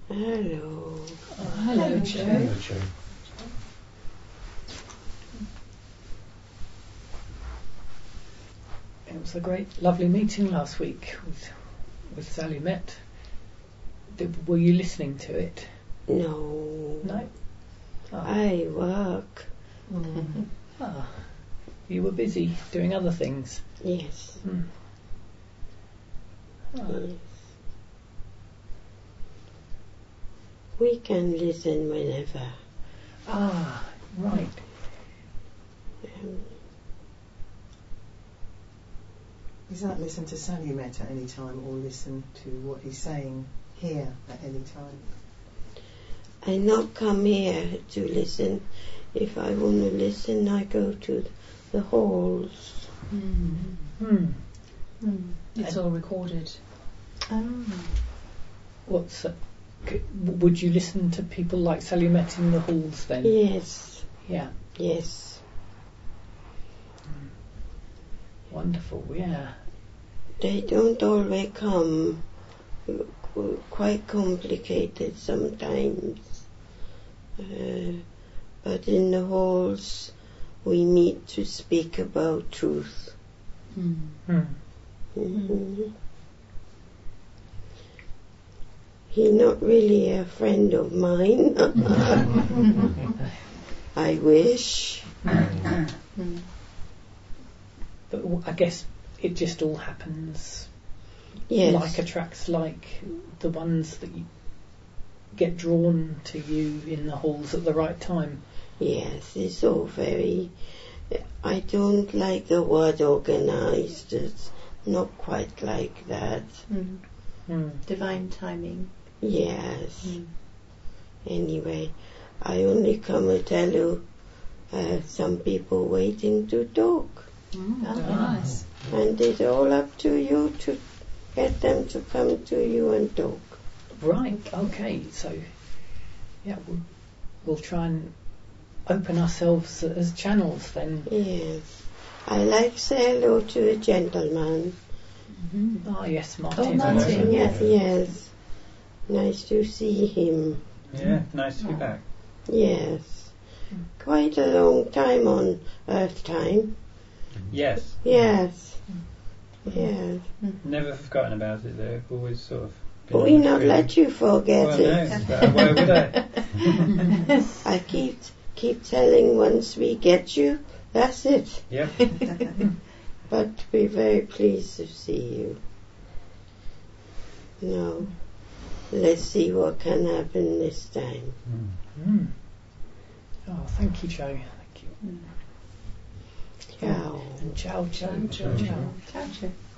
Hello. Hello, Joe. Hello, Joe. It was a great, lovely meeting last week with Sally Met. Were you listening to it? No. No? Oh. I work. Ah. You were busy doing other things. Yes. Ah. Yes. We can listen whenever. Ah, right. Is that listen to Sally Met at any time, or listen to what he's saying here at any time? I not come here to listen. If I want to listen, I go to the halls. It's all recorded. Would you listen to people like Sally Met in the halls then? Yes. Yeah. Yes. Wonderful, yeah. They don't always come. Quite complicated sometimes. But in the halls we meet to speak about truth. He's not really a friend of mine. I wish. But I guess it just all happens. Yes. Like attracts like the ones that you get drawn to you in the halls at the right time. Yes, it's all very... I don't like the word organised. It's not quite like that. Divine timing. Yes. Anyway, I only come and tell you some people waiting to talk. Nice. And it's all up to you to get them to come to you and talk. Right, okay, so yeah, we'll try and open ourselves as channels then. Yes. I like say hello to a gentleman. Ah, yes, Martin. Oh, Martin, yes. Yes. Nice to see him. Yeah, nice to be back. Yes. Quite a long time on Earth time. Yes. Yes. Yes. Never forgotten about it though. Always sort of. But we not let you forget well, it. No, but why would I? I keep telling once we get you, that's it. Yep. But we're very pleased to see you. No. Let's see what can happen this time. Oh, thank you, Joe. Thank you. Ciao. And ciao, ciao. Ciao, ciao.